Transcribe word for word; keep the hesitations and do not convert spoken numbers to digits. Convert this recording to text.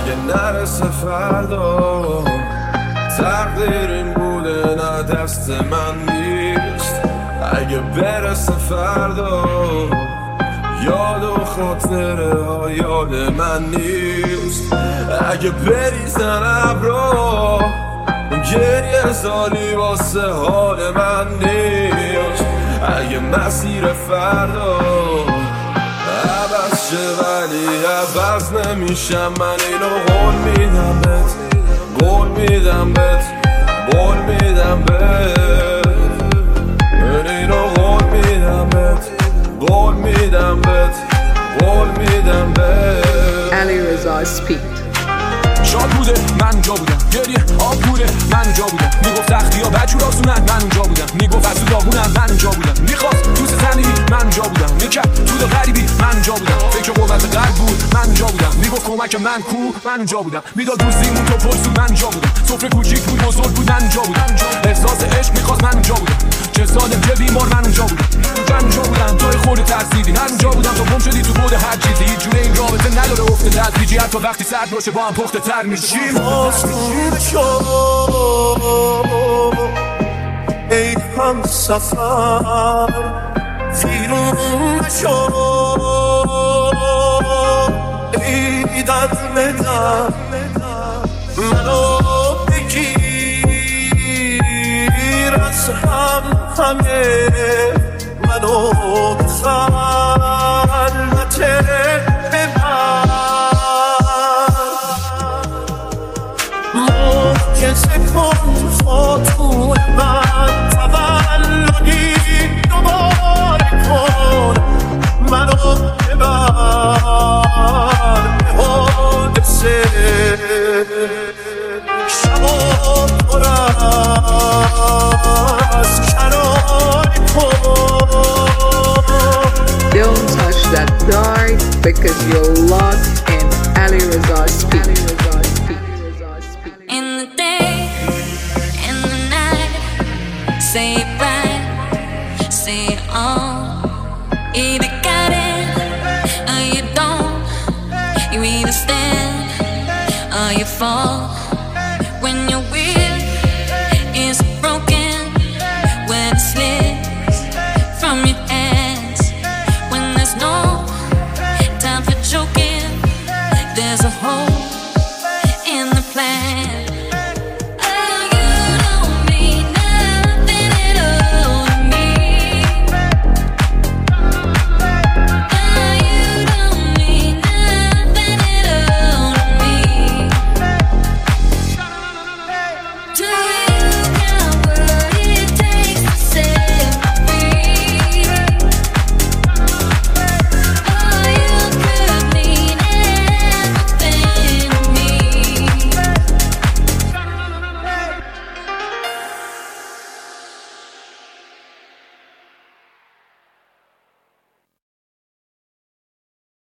اگه نرسه فردا تقدیر این بوده نه دست من نیست. اگه برسه فردا یاد و خاطره ها یاد من نیست. اگه بریزن ابرا گریه سالی واسه حال من نیست. اگه مسیر فردا عوض شه ولی عوض نمیشم من اینو قول میدم بهت، قول میدم بهت، قول میدم بهت، من اینو قول میدم بهت، قول میدم بهت، قول میدم بهت. علیرضا اسپید شاد بوده من اونجا بودم، گریه آب بوده من اونجا بودم، میگفت سختی ها بجور آسونن من اونجا بودم، میگفت از تو داغونم من اونجا بودم، میخواست دوست زندگی من اونجا بودم، میکرد تو غریبی من اونجا بودم، فکر قوت قلب بود من اونجا بودم، میگفت کمک من کو من اونجا بودم، میداد دوستیمون تو پرسو من اونجا بودم، سفره کوچیک بود بزرگ بود من اونجا بودم، احساس عشق میخواست من اونجا بودم، چه سالم چه بیمار من اونجا بودم، من اونجا بودم توی خورده ترسیدی من اونجا بودم تو گم شدی تو بود هر چیزی، هیچ جوره این رابطه نداره افته تدریجی، حتی وقتی سرد باشه با هم پخته تر میشیم. آسون شو ای هم سفر ویرون شو ای دد بدم منو بگیر از هم همه منو خلوته کسی کن خاطور من تولدی دوباره کن منو ببر به حادثه شب و پر از کنار کن. Don't touch that dirt because you're lost in علیرضا اسپید. Say it right, say it all. Either got it or you don't. You either stand or you fall. When your will is broken, when it slips from your hands, when there's no time for joking, there's a hole